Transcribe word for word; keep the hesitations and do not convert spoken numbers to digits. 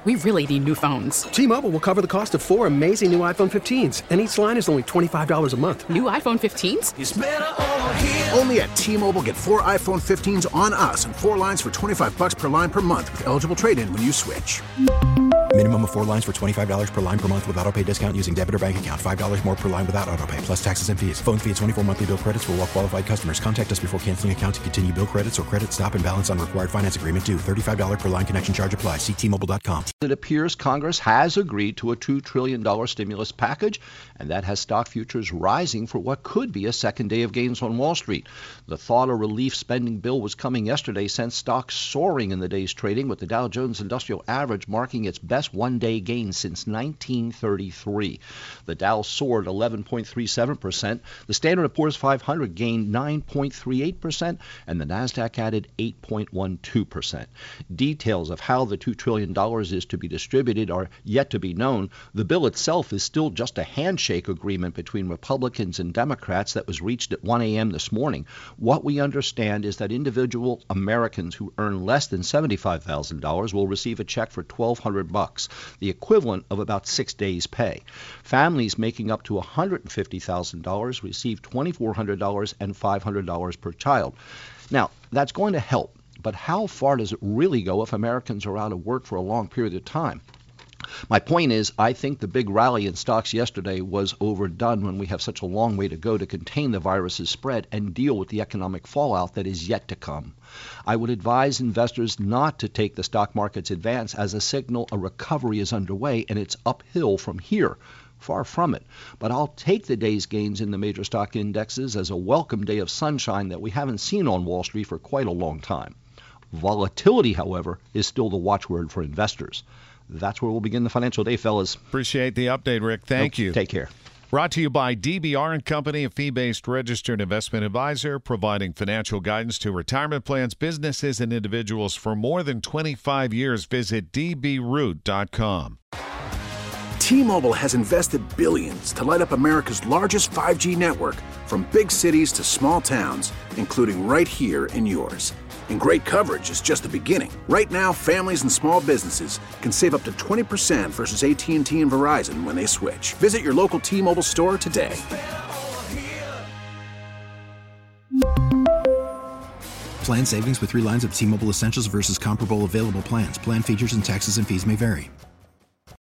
We really need new phones. T-Mobile will cover the cost of four amazing new iPhone fifteens, and each line is only twenty-five dollars a month. New iPhone fifteens? It's better over here. Only at T-Mobile, get four iPhone fifteens on us and four lines for twenty-five dollars per line per month with eligible trade-in when you switch. Minimum of four lines for twenty-five dollars per line per month with autopay discount using debit or bank account. five dollars more per line without autopay, plus taxes and fees. Phone fee at twenty-four monthly bill credits for well-qualified customers. Contact us before canceling account to continue bill credits or credit stop and balance on required finance agreement due. thirty-five dollars per line connection charge applies. See T Mobile dot com. It appears Congress has agreed to a two trillion dollars stimulus package, and that has stock futures rising for what could be a second day of gains on Wall Street. The thought a relief spending bill was coming yesterday sent stocks soaring in the day's trading, with the Dow Jones Industrial Average marking its best one-day gain since nineteen thirty-three. The Dow soared eleven point three seven percent, the Standard and Poor's five hundred gained nine point three eight percent, and the Nasdaq added eight point one two percent. Details of how the two trillion dollars is to be distributed are yet to be known. The bill itself is still just a handshake agreement between Republicans and Democrats that was reached at one a.m. this morning. What we understand is that individual Americans who earn less than seventy-five thousand dollars will receive a check for twelve hundred bucks, the equivalent of about six days' pay. Families making up to one hundred fifty thousand dollars receive twenty-four hundred dollars and five hundred dollars per child. Now, that's going to help, but how far does it really go if Americans are out of work for a long period of time? My point is, I think the big rally in stocks yesterday was overdone when we have such a long way to go to contain the virus's spread and deal with the economic fallout that is yet to come. I would advise investors not to take the stock market's advance as a signal a recovery is underway and it's uphill from here. Far from it. But I'll take the day's gains in the major stock indexes as a welcome day of sunshine that we haven't seen on Wall Street for quite a long time. Volatility, however, is still the watchword for investors. That's where we'll begin the financial day, fellas. Appreciate the update, Rick. Thank you. Take care. Brought to you by D B R and Company, a fee-based registered investment advisor providing financial guidance to retirement plans, businesses, and individuals for more than twenty-five years. Visit d b root dot com. T-Mobile has invested billions to light up America's largest five G network, from big cities to small towns, including right here in yours. And great coverage is just the beginning. Right now, families and small businesses can save up to twenty percent versus A T and T and Verizon when they switch. Visit your local T-Mobile store today. Plan savings with three lines of T-Mobile Essentials versus comparable available plans. Plan features and taxes and fees may vary.